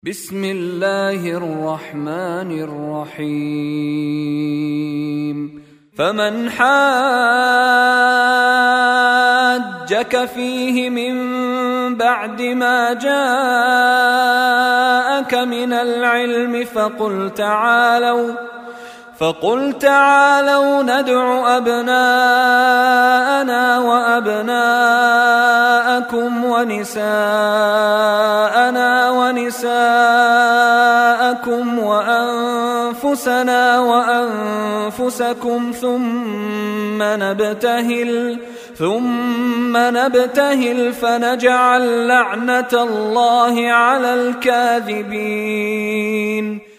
بسم الله الرحمن الرحيم. فمن حاجك فيه من بعد ما جاءك من العلم فقل تعالوا ندع أبناءنا وأبناءكم ونساءنا ونساءكم وأنفسنا وأنفسكم ثم نبتهل فنجعل لعنة الله على الكاذبين.